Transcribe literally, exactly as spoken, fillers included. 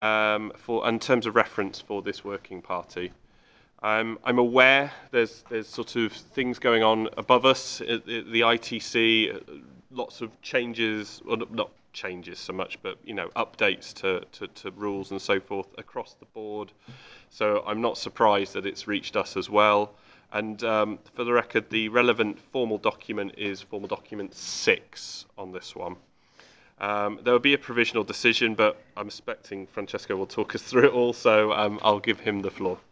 um, for in terms of reference for this working party. Um, I'm aware there's there's sort of things going on above us at the, the I T C, lots of changes, or not changes so much, but you know updates to, to, to rules and so forth across the board. So I'm not surprised that it's reached us as well. And um, for the record, the relevant formal document is formal document six on this one. Um, there will be a provisional decision, but I'm expecting Francesco will talk us through it all, so um, I'll give him the floor.